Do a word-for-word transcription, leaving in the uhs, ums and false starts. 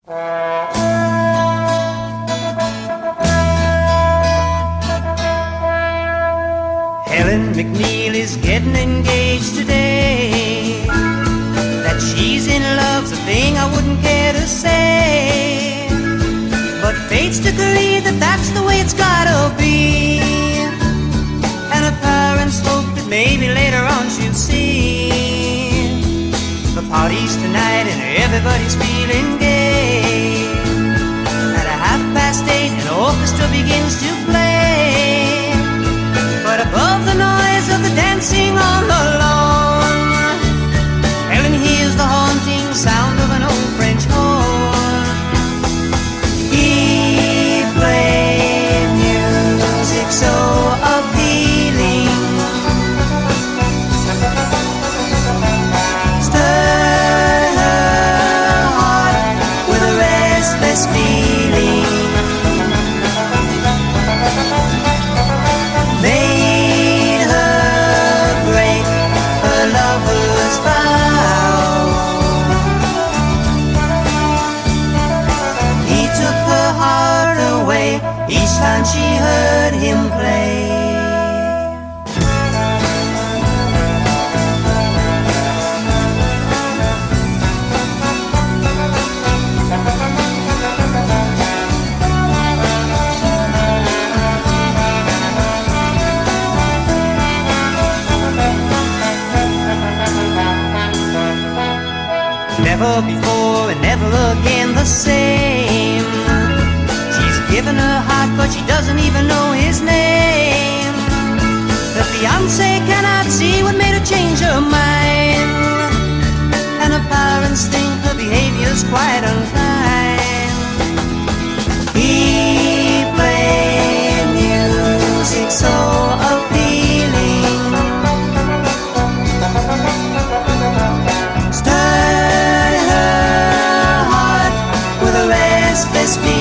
Helen McNeil is getting engaged today. That she's in love's a thing I wouldn't care to say, but fate's decreed that that's the way it's gotta be. And her parents hope that maybe later on she'll see. The party's tonight and everybody's feeling gay. At a half past eight an orchestra begins to play, but above the noise of the dancing on the lawn, Helen hears the haunting sound of an old French horn. He played music so appealing, stirred her heart with a restless feeling, made her break her lover's vow. He took her heart away each time she heard him play. Never before and never again the same. She's given her heart but she doesn't even know his name. The fiancé cannot see what made her change her mind, and her parents think her behavior's quite unkind. He played music so appealing, stirred her heart with a restless feeling.